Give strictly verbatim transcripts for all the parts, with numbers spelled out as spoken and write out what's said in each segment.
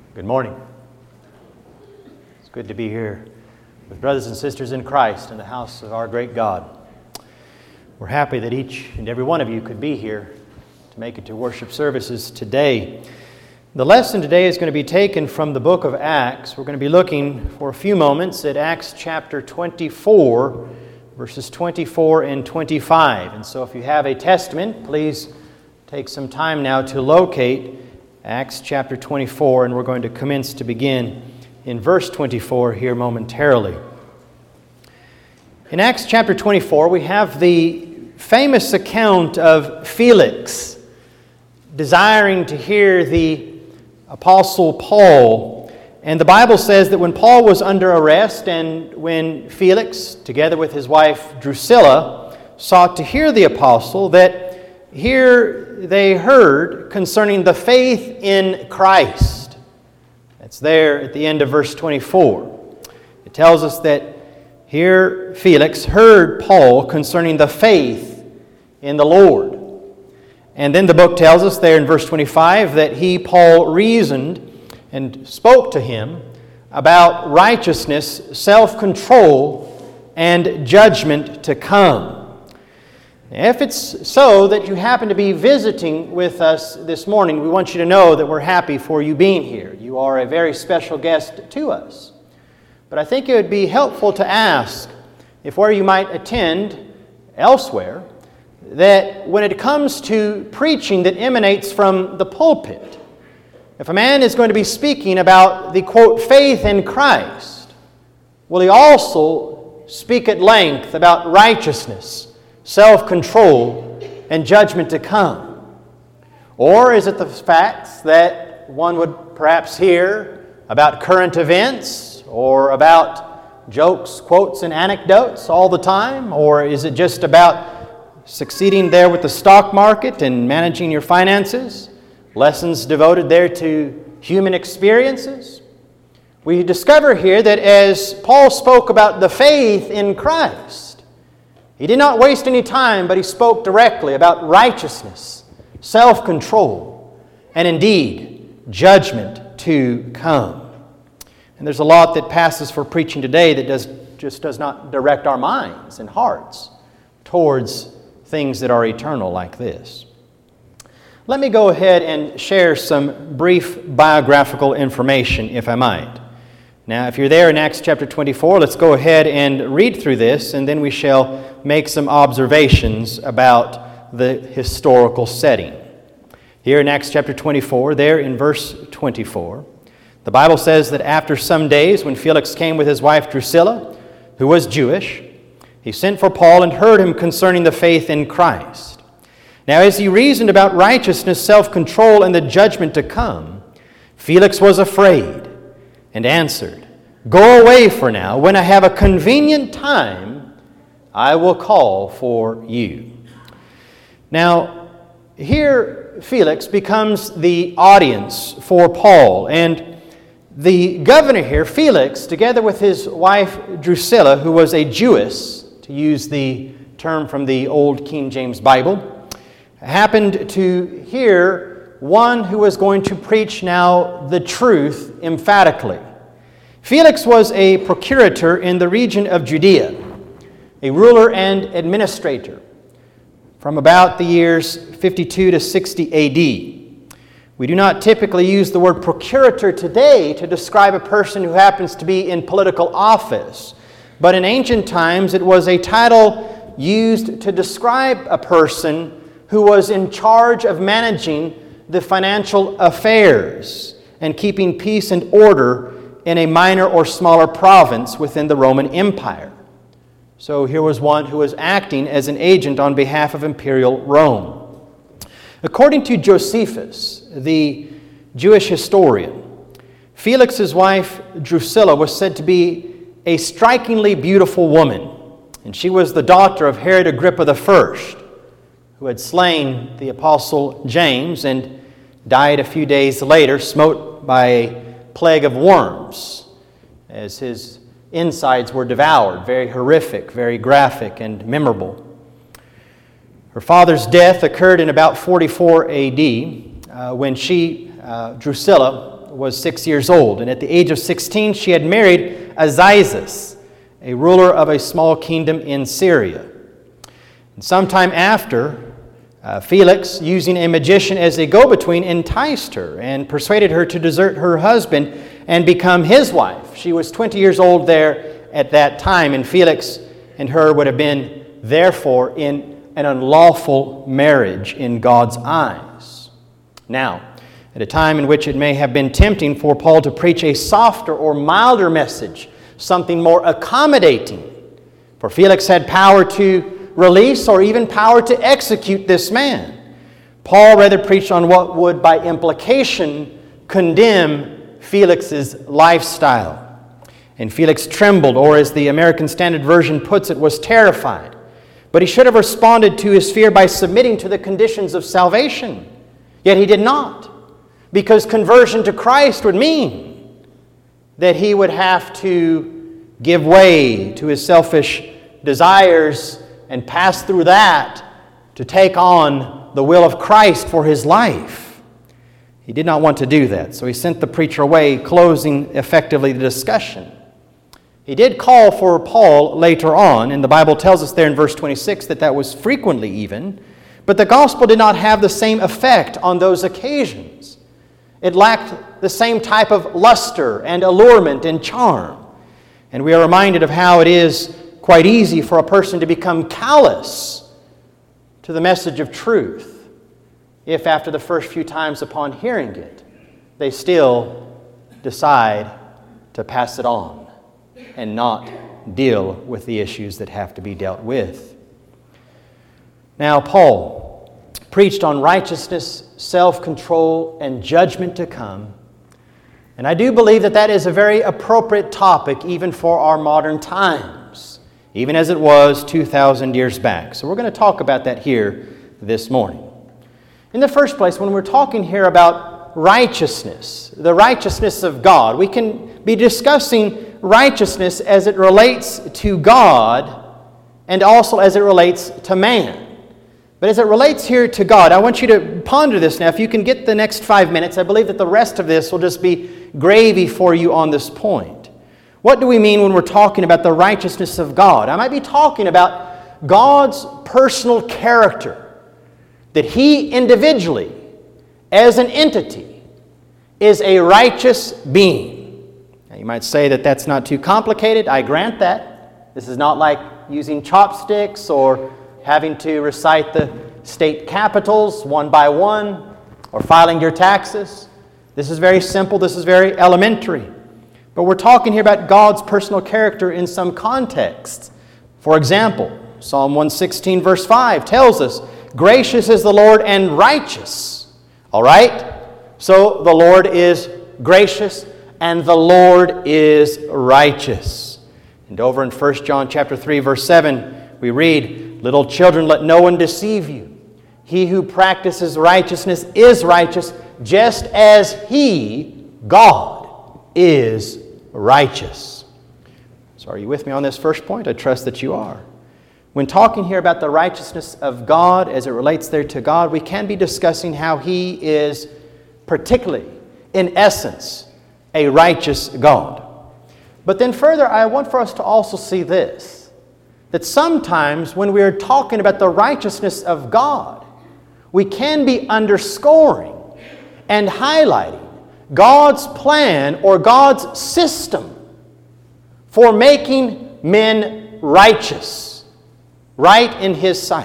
Good morning. It's good to be here with brothers and sisters in Christ in the house of our great God. We're happy that each and every one of you could be here to make it to worship services today. The lesson today is going to be taken from the book of Acts. We're going to be looking for a few moments at Acts chapter twenty-four, verses twenty-four and twenty-five. And so if you have a Testament, please take some time now to locate Acts chapter twenty-four, and we're going to commence to begin in verse twenty-four here momentarily. In Acts chapter twenty-four, we have the famous account of Felix desiring to hear the Apostle Paul. And the Bible says that when Paul was under arrest and when Felix, together with his wife Drusilla, sought to hear the apostle, that here they heard concerning the faith in Christ. That's there at the end of verse twenty-four. It tells us that here Felix heard Paul concerning the faith in the Lord. And then the book tells us there in verse twenty-five that he, Paul, reasoned and spoke to him about righteousness, self-control, and judgment to come. If it's so that you happen to be visiting with us this morning, we want you to know that we're happy for you being here. You are a very special guest to us. But I think it would be helpful to ask if where you might attend elsewhere, that when it comes to preaching that emanates from the pulpit, if a man is going to be speaking about the, quote, faith in Christ, will he also speak at length about righteousness, self-control, and judgment to come? Or is it the facts that one would perhaps hear about current events or about jokes, quotes, and anecdotes all the time? Or is it just about succeeding there with the stock market and managing your finances? Lessons devoted there to human experiences? We discover here that as Paul spoke about the faith in Christ, he did not waste any time, but he spoke directly about righteousness, self-control, and indeed, judgment to come. And there's a lot that passes for preaching today that does just does not direct our minds and hearts towards things that are eternal like this. Let me go ahead and share some brief biographical information, if I might. Now, if you're there in Acts chapter twenty-four, let's go ahead and read through this, and then we shall make some observations about the historical setting. Here in Acts chapter twenty-four, there in verse twenty-four, the Bible says that after some days, when Felix came with his wife Drusilla, who was Jewish, he sent for Paul and heard him concerning the faith in Christ. Now, as he reasoned about righteousness, self-control, and the judgment to come, Felix was afraid and answered, "Go away for now. When I have a convenient time, I will call for you." Now, here Felix becomes the audience for Paul, and the governor here, Felix, together with his wife Drusilla, who was a Jewess, to use the term from the Old King James Bible, happened to hear one who was going to preach now the truth emphatically. Felix was a procurator in the region of Judea, a ruler and administrator from about the years fifty-two to sixty A D. We do not typically use the word procurator today to describe a person who happens to be in political office. But in ancient times, it was a title used to describe a person who was in charge of managing the financial affairs and keeping peace and order in a minor or smaller province within the Roman Empire. So here was one who was acting as an agent on behalf of imperial Rome. According to Josephus, the Jewish historian, Felix's wife Drusilla was said to be a strikingly beautiful woman, and she was the daughter of Herod Agrippa the First, who had slain the apostle James and died a few days later, smote by a plague of worms, as his insides were devoured. Very horrific, very graphic, and memorable. Her father's death occurred in about forty-four A D, uh, when she, uh, Drusilla, was six years old, and at the age of sixteen she had married Azizus, a ruler of a small kingdom in Syria. And sometime after, uh, Felix, using a magician as a go-between, enticed her and persuaded her to desert her husband and become his wife. She was twenty years old there at that time, and Felix and her would have been, therefore, in an unlawful marriage in God's eyes. Now, at a time in which it may have been tempting for Paul to preach a softer or milder message, something more accommodating, for Felix had power to release or even power to execute this man, Paul rather preached on what would, by implication, condemn Felix's lifestyle. And Felix trembled, or as the American Standard Version puts it, was terrified. But he should have responded to his fear by submitting to the conditions of salvation. Yet he did not, because conversion to Christ would mean that he would have to give way to his selfish desires and pass through that to take on the will of Christ for his life. He did not want to do that, so he sent the preacher away, closing effectively the discussion. He did call for Paul later on, and the Bible tells us there in verse twenty-six that that was frequently even, but the gospel did not have the same effect on those occasions. It lacked the same type of luster and allurement and charm. And we are reminded of how it is quite easy for a person to become callous to the message of truth if after the first few times upon hearing it, they still decide to pass it on and not deal with the issues that have to be dealt with. Now, Paul preached on righteousness, self-control, and judgment to come. And I do believe that that is a very appropriate topic even for our modern times, even as it was two thousand years back. So we're going to talk about that here this morning. In the first place, when we're talking here about righteousness, the righteousness of God, we can be discussing righteousness as it relates to God and also as it relates to man. But as it relates here to God, I want you to ponder this now. If you can get the next five minutes, I believe that the rest of this will just be gravy for you on this point. What do we mean when we're talking about the righteousness of God? I might be talking about God's personal character, that He individually, as an entity, is a righteous being. Now, you might say that that's not too complicated. I grant that. This is not like using chopsticks or having to recite the state capitals one by one, or filing your taxes. This is very simple. This is very elementary. But we're talking here about God's personal character in some contexts. For example, Psalm one sixteen verse five tells us, "Gracious is the Lord and righteous." All right? So the Lord is gracious and the Lord is righteous. And over in First John chapter three verse seven, we read, "Little children, let no one deceive you. He who practices righteousness is righteous, just as He, God, is righteous." So are you with me on this first point? I trust that you are. When talking here about the righteousness of God as it relates there to God, we can be discussing how He is particularly, in essence, a righteous God. But then further, I want for us to also see this, that sometimes when we are talking about the righteousness of God, we can be underscoring and highlighting God's plan or God's system for making men righteous, right in His sight.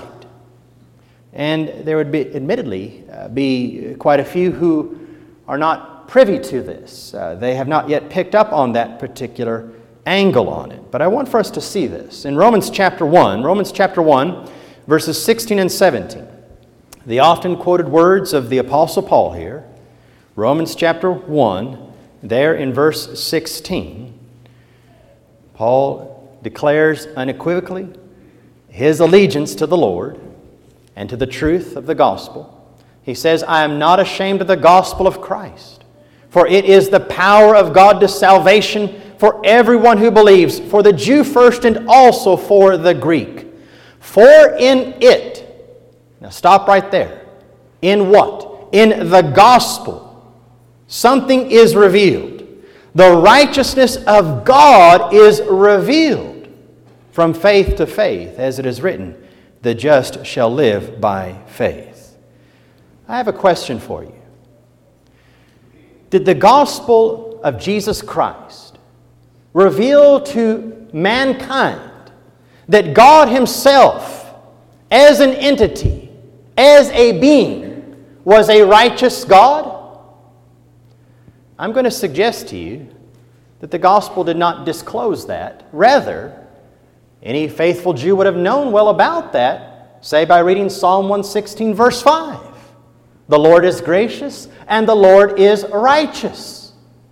And there would be, admittedly, uh, be quite a few who are not privy to this. Uh, they have not yet picked up on that particular angle on it. But I want for us to see this. In Romans chapter one, Romans chapter one, verses sixteen and seventeen, the often quoted words of the Apostle Paul here, Romans chapter one, there in verse sixteen, Paul declares unequivocally his allegiance to the Lord and to the truth of the gospel. He says, "I am not ashamed of the gospel of Christ, for it is the power of God to salvation for everyone who believes, for the Jew first and also for the Greek. For in it," now stop right there. In what? In the gospel. Something is revealed. The righteousness of God is revealed from faith to faith, as it is written, the just shall live by faith. I have a question for you. Did the gospel of Jesus Christ reveal to mankind that God Himself, as an entity, as a being, was a righteous God? I'm going to suggest to you that the gospel did not disclose that. Rather, any faithful Jew would have known well about that, say by reading Psalm one sixteen, verse five. The Lord is gracious and the Lord is righteous.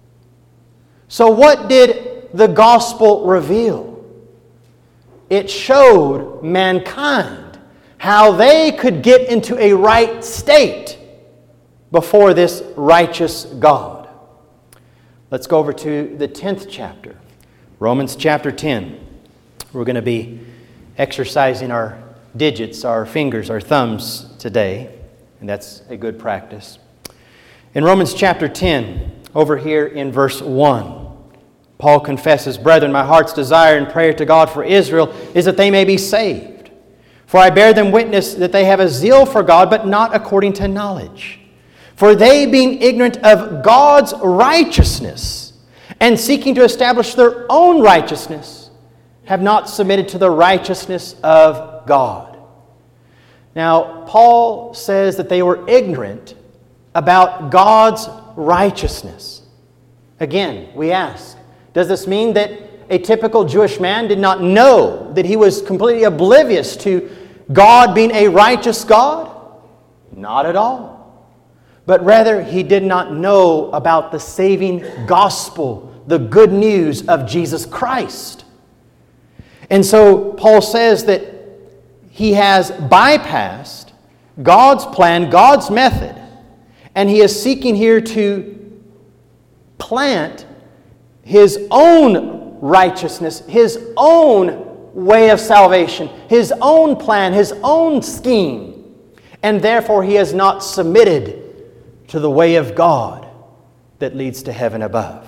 So what did the gospel reveal? It showed mankind how they could get into a right state before this righteous God. Let's go over to the tenth chapter, Romans chapter ten. We're going to be exercising our digits, our fingers, our thumbs today, and that's a good practice. In Romans chapter ten, over here in verse one, Paul confesses, "Brethren, my heart's desire and prayer to God for Israel is that they may be saved. For I bear them witness that they have a zeal for God, but not according to knowledge. For they, being ignorant of God's righteousness, and seeking to establish their own righteousness, have not submitted to the righteousness of God." Now, Paul says that they were ignorant about God's righteousness. Again, we ask, does this mean that a typical Jewish man did not know, that he was completely oblivious to God being a righteous God? Not at all. But rather, he did not know about the saving gospel, the good news of Jesus Christ. And so Paul says that he has bypassed God's plan, God's method, and he is seeking here to plant his own righteousness, his own way of salvation, his own plan, his own scheme, and therefore he has not submitted to the way of God that leads to heaven above.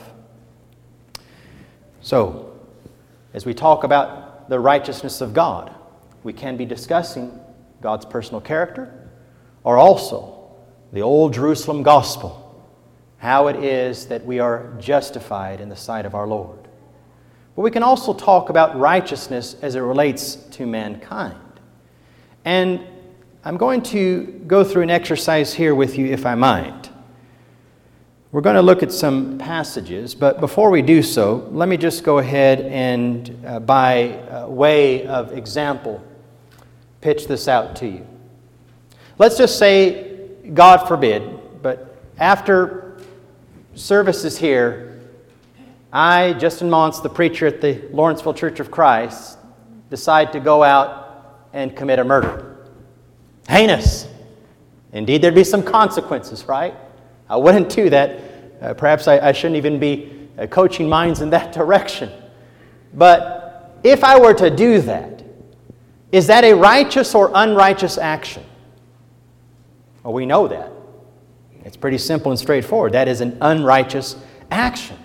So, as we talk about the righteousness of God, we can be discussing God's personal character, or also the old Jerusalem gospel, how it is that we are justified in the sight of our Lord. But we can also talk about righteousness as it relates to mankind. And I'm going to go through an exercise here with you, if I might. We're going to look at some passages, but before we do so, let me just go ahead and, uh, by uh, way of example, pitch this out to you. Let's just say, God forbid, but after services here, I, Justin Montz, the preacher at the Lawrenceville Church of Christ, decide to go out and commit a murder. Heinous. Indeed, there'd be some consequences, right? I wouldn't do that. Uh, perhaps I, I shouldn't even be uh, coaching minds in that direction. But if I were to do that, is that a righteous or unrighteous action? Well, we know that. It's pretty simple and straightforward. That is an unrighteous action.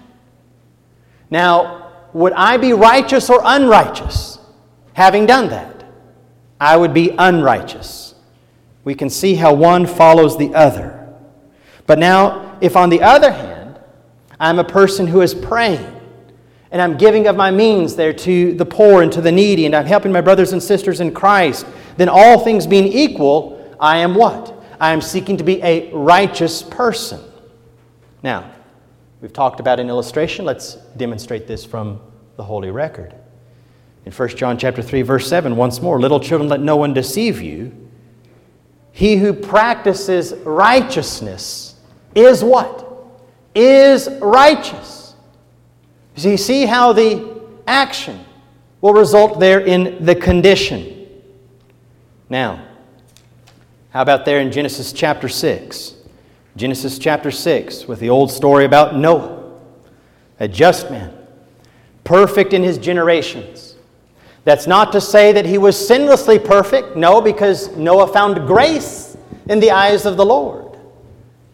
Now, would I be righteous or unrighteous having done that? I would be unrighteous. We can see how one follows the other. But now, if on the other hand, I'm a person who is praying, and I'm giving of my means there to the poor and to the needy, and I'm helping my brothers and sisters in Christ, then all things being equal, I am what? I am seeking to be a righteous person. Now, we've talked about an illustration. Let's demonstrate this from the Holy Record. In First John chapter three, verse seven, once more, "Little children, let no one deceive you. He who practices righteousness is what? Is righteous." So you see how the action will result there in the condition. Now, how about there in Genesis chapter six? Genesis chapter six, with the old story about Noah, a just man, perfect in his generations. That's not to say that he was sinlessly perfect. No, because Noah found grace in the eyes of the Lord.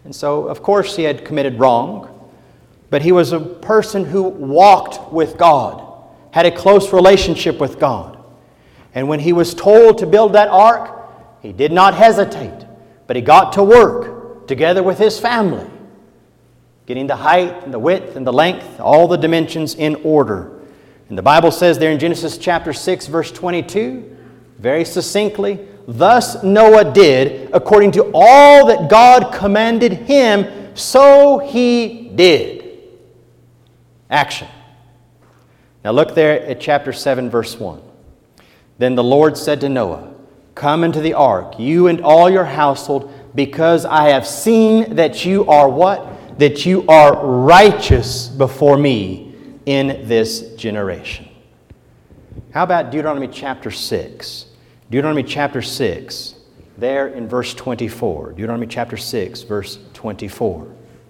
And so, of course, he had committed wrong, but he was a person who walked with God, had a close relationship with God. And when he was told to build that ark, he did not hesitate, but he got to work together with his family, getting the height and the width and the length, all the dimensions in order. And the Bible says there in Genesis chapter six, verse twenty-two, very succinctly, thus Noah did according to all that God commanded him, so he did. Action. Now look there at chapter seven, verse one. Then the Lord said to Noah, come into the ark, you and all your household, because I have seen that you are what? That you are righteous before me in this generation. How about Deuteronomy chapter six? Deuteronomy chapter six, there in verse twenty-four. Deuteronomy chapter six, verse twenty-four.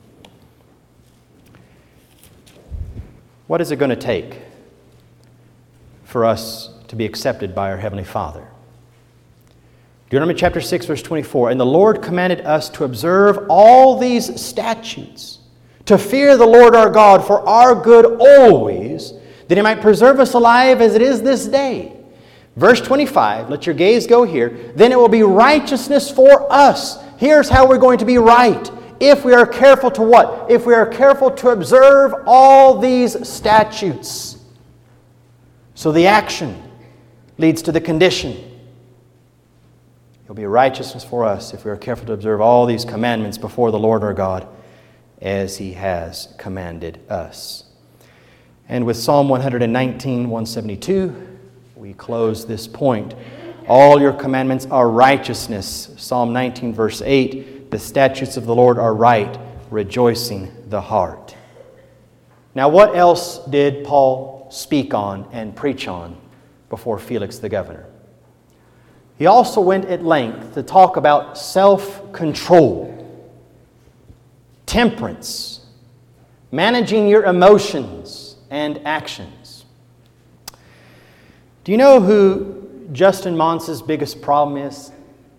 What is it going to take for us to be accepted by our Heavenly Father? Deuteronomy chapter six, verse twenty-four. And the Lord commanded us to observe all these statutes, to fear the Lord our God for our good always, that He might preserve us alive as it is this day. Verse twenty-five, let your gaze go here. Then it will be righteousness for us. Here's how we're going to be right. If we are careful to what? If we are careful to observe all these statutes. So the action leads to the condition. It will be righteousness for us if we are careful to observe all these commandments before the Lord our God as He has commanded us. And with Psalm one nineteen, one seventy-two, we close this point. All your commandments are righteousness. Psalm nineteen, verse eight, the statutes of the Lord are right, rejoicing the heart. Now, what else did Paul speak on and preach on before Felix the governor? He also went at length to talk about self-control, temperance, managing your emotions and actions. Do you know who Justin Mons's biggest problem is?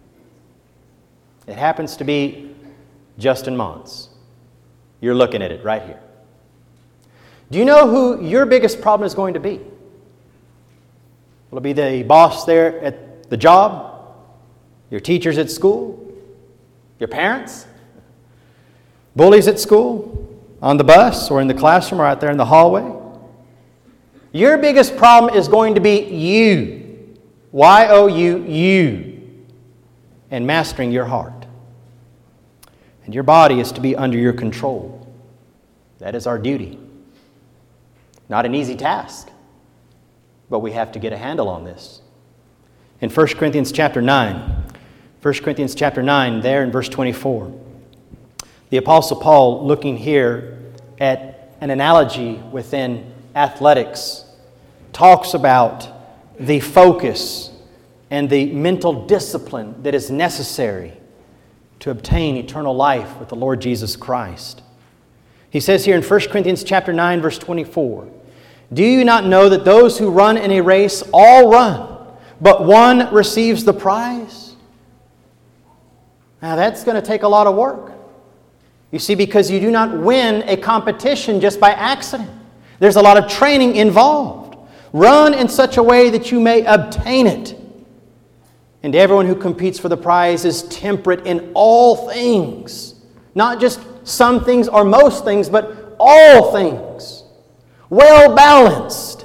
It happens to be Justin Mons. You're looking at it right here. Do you know who your biggest problem is going to be? Will it be the boss there at the job, your teachers at school, your parents, bullies at school, on the bus or in the classroom or out there in the hallway? Your biggest problem is going to be you. Y O U, you. And mastering your heart. And your body is to be under your control. That is our duty. Not an easy task, but we have to get a handle on this. In First Corinthians chapter nine, First Corinthians chapter nine, there in verse twenty-four, the Apostle Paul, looking here at an analogy within athletics, talks about the focus and the mental discipline that is necessary to obtain eternal life with the Lord Jesus Christ. He says here in First Corinthians chapter nine, verse twenty-four, do you not know that those who run in a race all run, but one receives the prize? Now that's going to take a lot of work. You see, because you do not win a competition just by accident. There's a lot of training involved. Run in such a way that you may obtain it. And everyone who competes for the prize is temperate in all things. Not just some things or most things, but all things. Well balanced.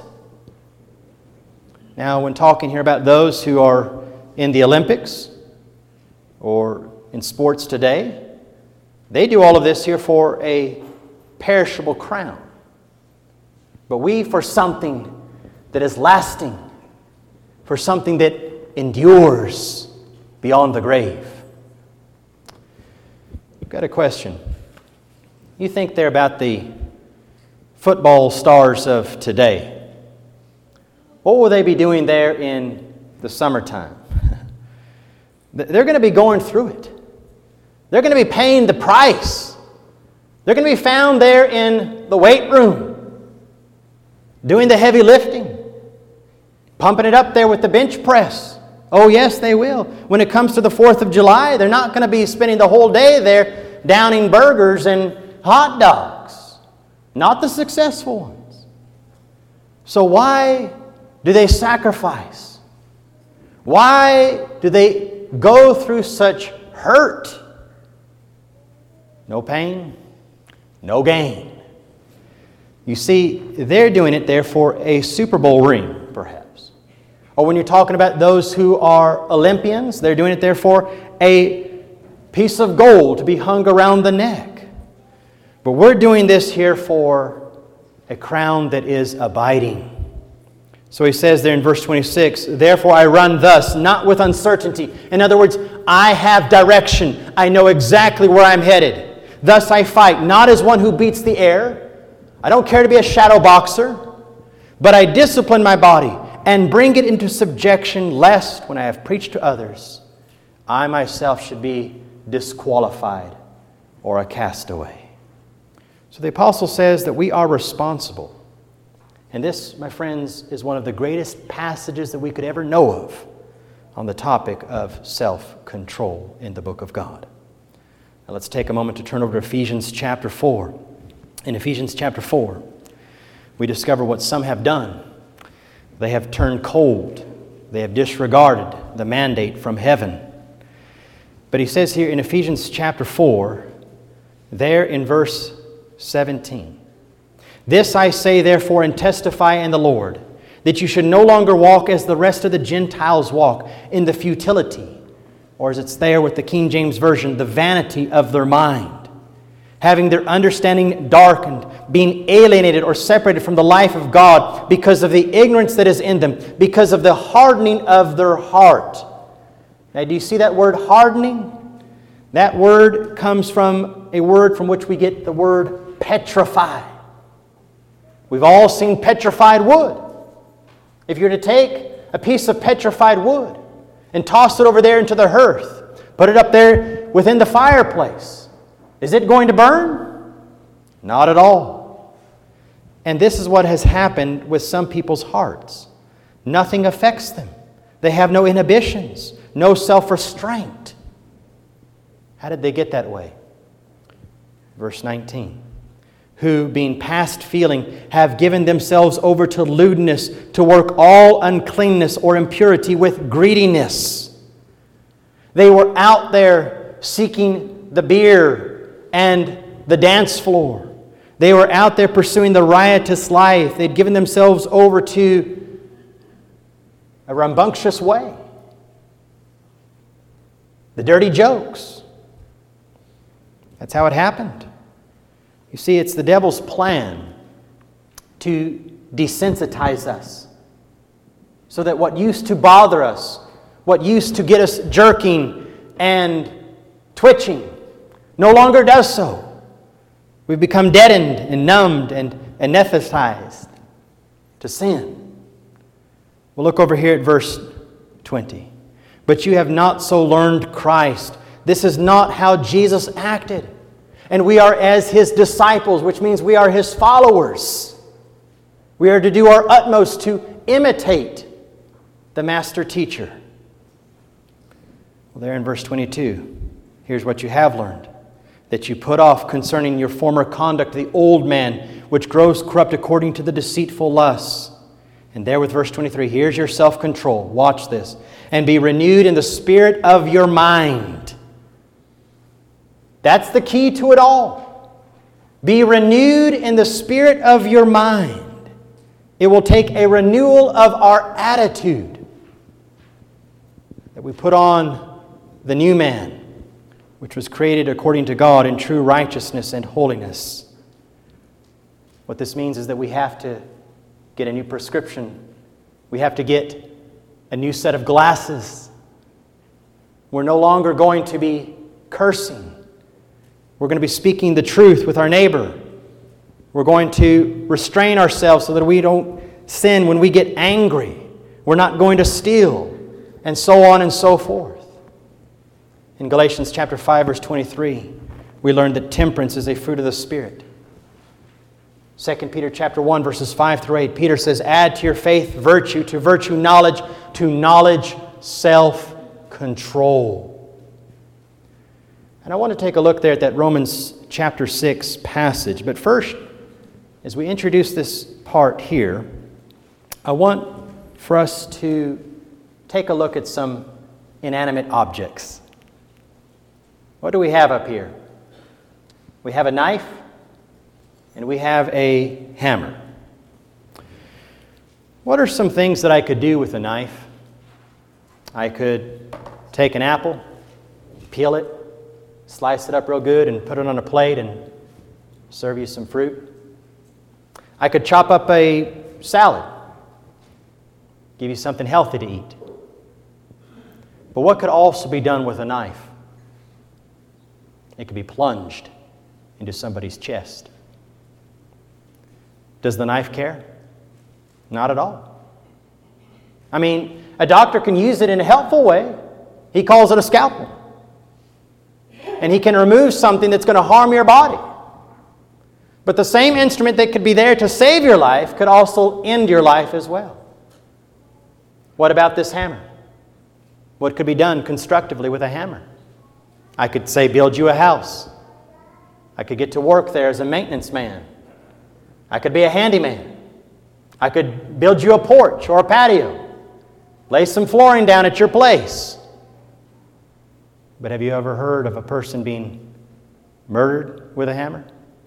Now, when talking here about those who are in the Olympics or in sports today, they do all of this here for a perishable crown. But we for something that is lasting, for something that endures beyond the grave. I've got a question. You think they're about the football stars of today. What will they be doing there in the summertime? They're going to be going through it. They're going to be paying the price. They're going to be found there in the weight room, doing the heavy lifting, pumping it up there with the bench press. Oh, yes, they will. When it comes to the fourth of July, they're not going to be spending the whole day there downing burgers and hot dogs, not the successful ones. So why do they sacrifice? Why do they go through such hurt? No pain, no gain. You see, they're doing it there for a Super Bowl ring, perhaps. Or when you're talking about those who are Olympians, they're doing it there for a piece of gold to be hung around the neck. But we're doing this here for a crown that is abiding. So he says there in verse twenty-six, therefore I run thus, not with uncertainty. In other words, I have direction. I know exactly where I'm headed. Thus I fight, not as one who beats the air. I don't care to be a shadow boxer, but I discipline my body and bring it into subjection, lest when I have preached to others, I myself should be disqualified or a castaway. So the apostle says that we are responsible. And this, my friends, is one of the greatest passages that we could ever know of on the topic of self-control in the book of God. Now let's take a moment to turn over to Ephesians chapter four. In Ephesians chapter four, we discover what some have done. They have turned cold. They have disregarded the mandate from heaven. But he says here in Ephesians chapter four, there in verse seventeen, this I say therefore and testify in the Lord, that you should no longer walk as the rest of the Gentiles walk, in the futility, or as it's there with the King James Version, the vanity of their mind, having their understanding darkened, being alienated or separated from the life of God because of the ignorance that is in them, because of the hardening of their heart. Now, do you see that word hardening? That word comes from a word from which we get the word petrified. We've all seen petrified wood. If you're to take a piece of petrified wood and toss it over there into the hearth, put it up there within the fireplace, is it going to burn? Not at all. And this is what has happened with some people's hearts. Nothing affects them. They have no inhibitions, no self-restraint. How did they get that way? Verse nineteen. Who, being past feeling, have given themselves over to lewdness, to work all uncleanness or impurity with greediness. They were out there seeking the beer and the dance floor. They were out there pursuing the riotous life. They'd given themselves over to a rambunctious way. The dirty jokes. That's how it happened. You see, it's the devil's plan to desensitize us so that what used to bother us, what used to get us jerking and twitching, no longer does so. We've become deadened and numbed and anesthetized to sin. We'll look over here at verse twenty. But you have not so learned Christ. This is not how Jesus acted. And we are as His disciples, which means we are His followers. We are to do our utmost to imitate the master teacher. Well, there in verse twenty-two, here's what you have learned. That you put off concerning your former conduct the old man, which grows corrupt according to the deceitful lusts. And there with verse twenty-three, here's your self-control. Watch this. And be renewed in the spirit of your mind. That's the key to it all. Be renewed in the spirit of your mind. It will take a renewal of our attitude. That we put on the new man, which was created according to God in true righteousness and holiness. What this means is that we have to get a new prescription. We have to get a new set of glasses. We're no longer going to be cursing. We're going to be speaking the truth with our neighbor. We're going to restrain ourselves so that we don't sin when we get angry. We're not going to steal, and so on and so forth. In Galatians chapter five, verse twenty-three, we learned that temperance is a fruit of the Spirit. Second Peter chapter one, verses five through eight, Peter says, add to your faith virtue, to virtue knowledge, to knowledge self-control. And I want to take a look there at that Romans chapter six passage. But first, as we introduce this part here, I want for us to take a look at some inanimate objects. What do we have up here? We have a knife and we have a hammer. What are some things that I could do with a knife? I could take an apple, peel it, slice it up real good and put it on a plate and serve you some fruit. I could chop up a salad, give you something healthy to eat. But what could also be done with a knife? It could be plunged into somebody's chest. Does the knife care? Not at all. I mean, a doctor can use it in a helpful way. He calls it a scalpel. And he can remove something that's going to harm your body. But the same instrument that could be there to save your life could also end your life as well. What about this hammer? What could be done constructively with a hammer? I could say build you a house. I could get to work there as a maintenance man. I could be a handyman. I could build you a porch or a patio. Lay some flooring down at your place. But have you ever heard of a person being murdered with a hammer?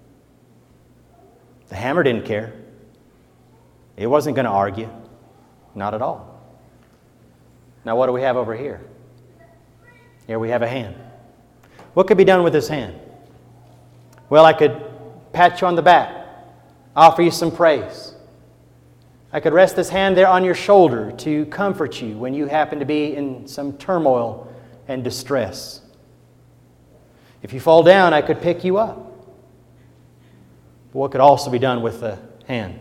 The hammer didn't care. It wasn't going to argue. Not at all. Now what do we have over here? Here we have a hand. What could be done with this hand? Well, I could pat you on the back, offer you some praise. I could rest this hand there on your shoulder to comfort you when you happen to be in some turmoil and distress. If you fall down, I could pick you up. But what could also be done with the hand?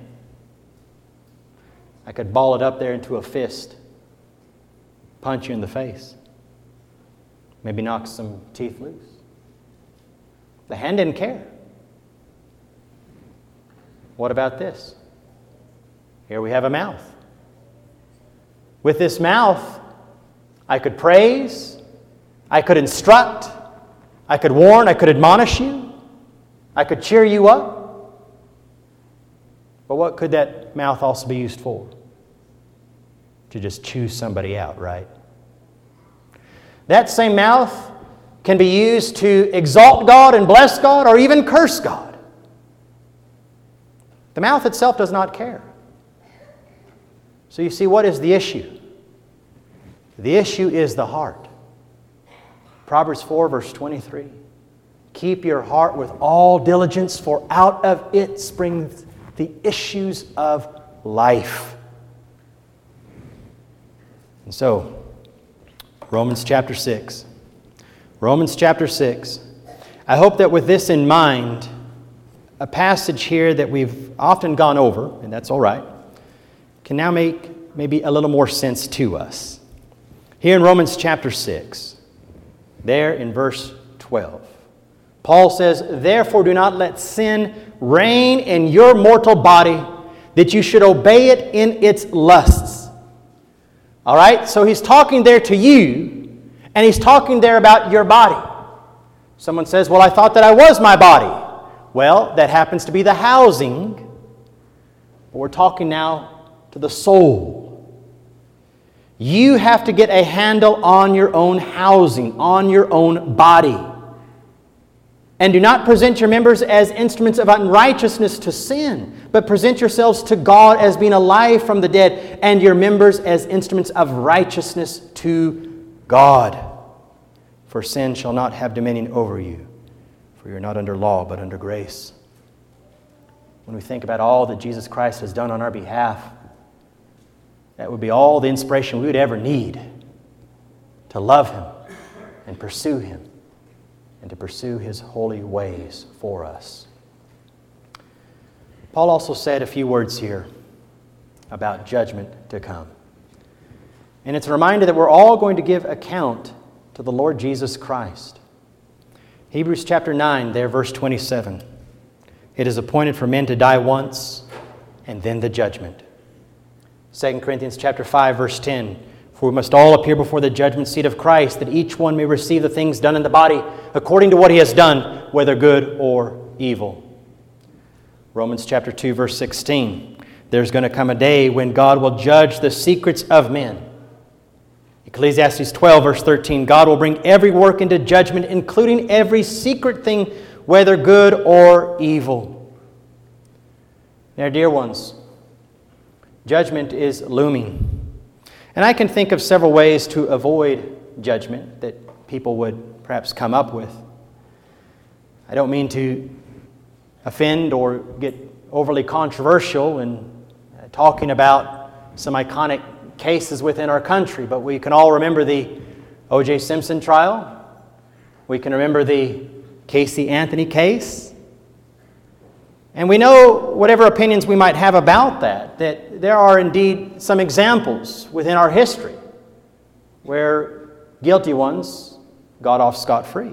I could ball it up there into a fist, punch you in the face, maybe knock some teeth loose. The hand didn't care. What about this? Here we have a mouth. With this mouth, I could praise, I could instruct, I could warn, I could admonish you, I could cheer you up. But what could that mouth also be used for? To just chew somebody out, right? That same mouth can be used to exalt God and bless God or even curse God. The mouth itself does not care. So you see, what is the issue? The issue is the heart. Proverbs four, verse twenty-three. Keep your heart with all diligence, for out of it springs the issues of life. And so, Romans chapter six. Romans chapter six. I hope that with this in mind, a passage here that we've often gone over, and that's all right, can now make maybe a little more sense to us. Here in Romans chapter six, there in verse twelve, Paul says, "Therefore do not let sin reign in your mortal body, that you should obey it in its lusts." All right, so he's talking there to you, and he's talking there about your body. Someone says, "Well, I thought that I was my body." Well, that happens to be the housing, but we're talking now to the soul. You have to get a handle on your own housing, on your own body. And do not present your members as instruments of unrighteousness to sin, but present yourselves to God as being alive from the dead, and your members as instruments of righteousness to God. For sin shall not have dominion over you, for you are not under law, but under grace. When we think about all that Jesus Christ has done on our behalf, that would be all the inspiration we would ever need to love Him and pursue Him and to pursue His holy ways for us. Paul also said a few words here about judgment to come. And it's a reminder that we're all going to give account to the Lord Jesus Christ. Hebrews chapter nine, there, verse twenty-seven. It is appointed for men to die once, and then the judgment. Second Corinthians chapter five, verse ten. For we must all appear before the judgment seat of Christ, that each one may receive the things done in the body according to what he has done, whether good or evil. Romans chapter two, verse sixteen. There's going to come a day when God will judge the secrets of men. Ecclesiastes twelve, verse thirteen. God will bring every work into judgment, including every secret thing, whether good or evil. Now, dear ones, judgment is looming. And I can think of several ways to avoid judgment that people would perhaps come up with. I don't mean to offend or get overly controversial in uh, talking about some iconic cases within our country, but we can all remember the O J Simpson trial. We can remember the Casey Anthony case. And we know, whatever opinions we might have about that, that there are indeed some examples within our history where guilty ones got off scot-free.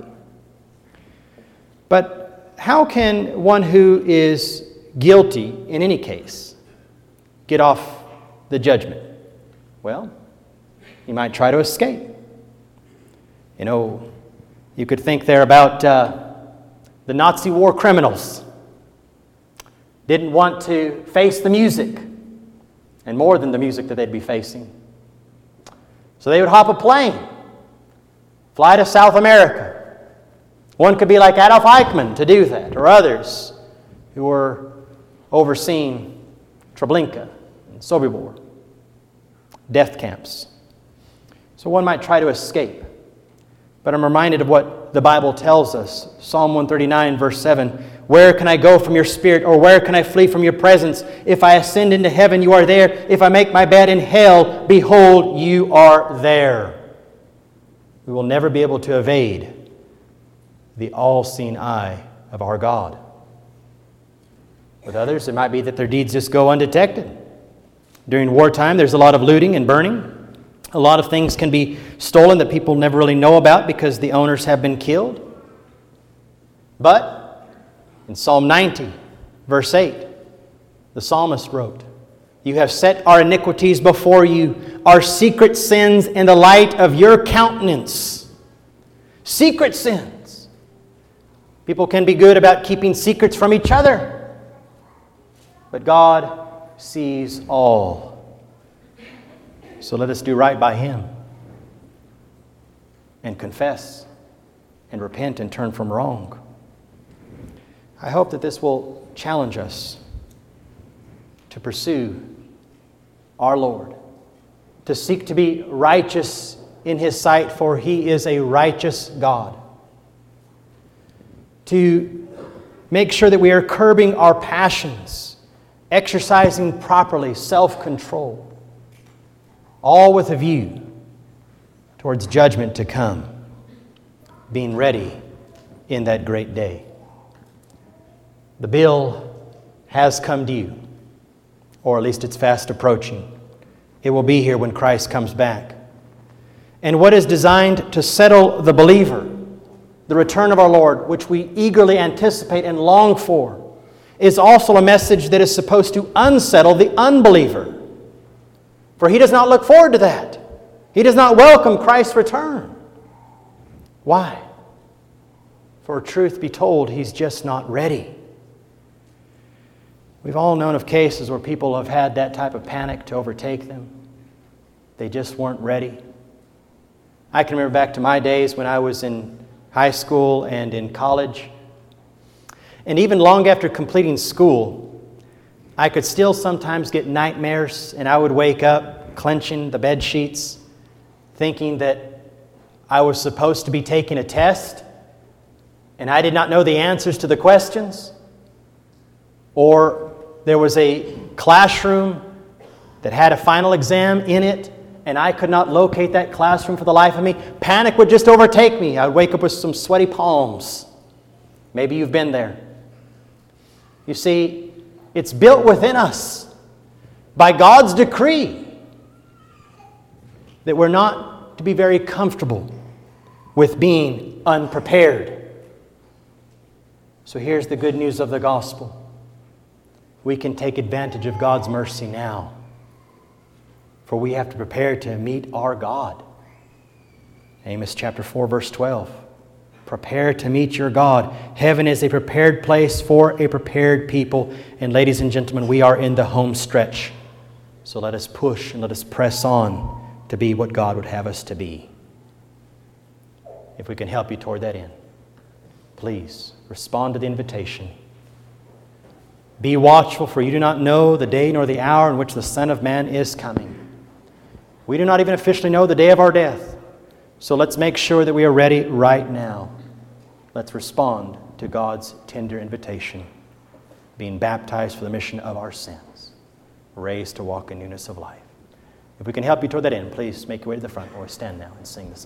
But how can one who is guilty in any case get off the judgment? Well, he might try to escape. You know, you could think there about uh, the Nazi war criminals. Didn't want to face the music, and more than the music that they'd be facing. So they would hop a plane, fly to South America. One could be like Adolf Eichmann to do that, or others who were overseeing Treblinka and Sobibor, death camps. So one might try to escape. But I'm reminded of what the Bible tells us. Psalm one thirty-nine, verse seven. Where can I go from your spirit, or where can I flee from your presence? If I ascend into heaven, you are there. If I make my bed in hell, behold, you are there. We will never be able to evade the all-seeing eye of our God. With others, it might be that their deeds just go undetected. During wartime, there's a lot of looting and burning. A lot of things can be stolen that people never really know about because the owners have been killed. But in Psalm ninety, verse eight, the psalmist wrote, You have set our iniquities before you, our secret sins in the light of your countenance. Secret sins. People can be good about keeping secrets from each other, but God sees all. So let us do right by Him and confess and repent and turn from wrong. I hope that this will challenge us to pursue our Lord, to seek to be righteous in His sight, for He is a righteous God. To make sure that we are curbing our passions, exercising properly self-control, all with a view towards judgment to come, being ready in that great day. The bill has come due, or at least it's fast approaching. It will be here when Christ comes back. And what is designed to settle the believer, the return of our Lord, which we eagerly anticipate and long for, is also a message that is supposed to unsettle the unbeliever. For he does not look forward to that. He does not welcome Christ's return. Why? For truth be told, he's just not ready. We've all known of cases where people have had that type of panic to overtake them. They just weren't ready. I can remember back to my days when I was in high school and in college. And even long after completing school, I could still sometimes get nightmares, and I would wake up clenching the bed sheets, thinking that I was supposed to be taking a test, and I did not know the answers to the questions. Or there was a classroom that had a final exam in it, and I could not locate that classroom for the life of me. Panic would just overtake me. I would wake up with some sweaty palms. Maybe you've been there. You see, it's built within us by God's decree that we're not to be very comfortable with being unprepared. So here's the good news of the gospel. We can take advantage of God's mercy now. For we have to prepare to meet our God. Amos chapter four, verse twelve. Prepare to meet your God. Heaven is a prepared place for a prepared people. And ladies and gentlemen, we are in the home stretch. So let us push and let us press on to be what God would have us to be. If we can help you toward that end, please respond to the invitation. Be watchful, for you do not know the day nor the hour in which the Son of Man is coming. We do not even officially know the day of our death. So let's make sure that we are ready right now. Let's respond to God's tender invitation, being baptized for the remission of our sins, raised to walk in newness of life. If we can help you toward that end, please make your way to the front or stand now and sing the song.